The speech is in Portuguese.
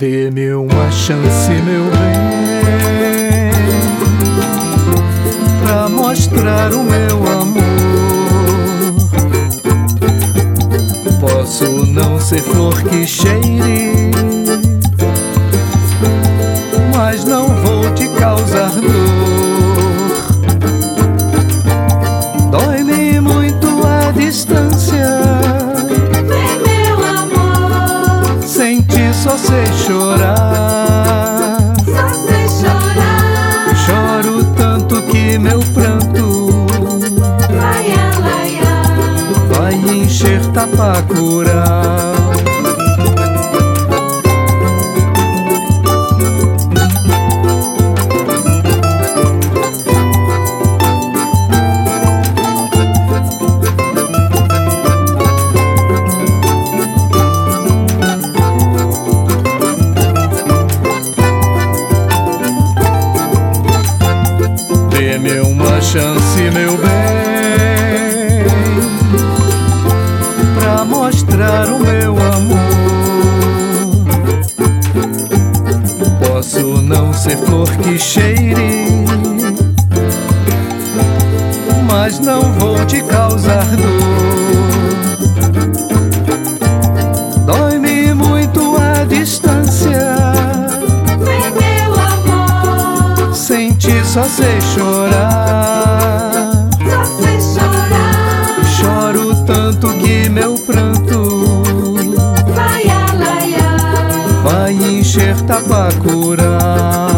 Dê-me uma chance, meu bem, pra mostrar o meu amor. Posso não ser flor que cheire, mas não vou te causar dor. Dói-me muito a distância, Vem, meu amor, sem ti só sei chorar. só sei chorar. Choro tanto que meu pranto Laia, laia, vai encher Tapacurá. Dê-me uma chance, meu bem, pra mostrar o meu amor. Posso não ser flor que cheire, mas não vou te causar dor. Dói-me muito a distância, vem, meu amor, sem ti só sei chorar. só sei chorar. Choro tanto que meu pranto Laia, laia, vai encher Tapacurá.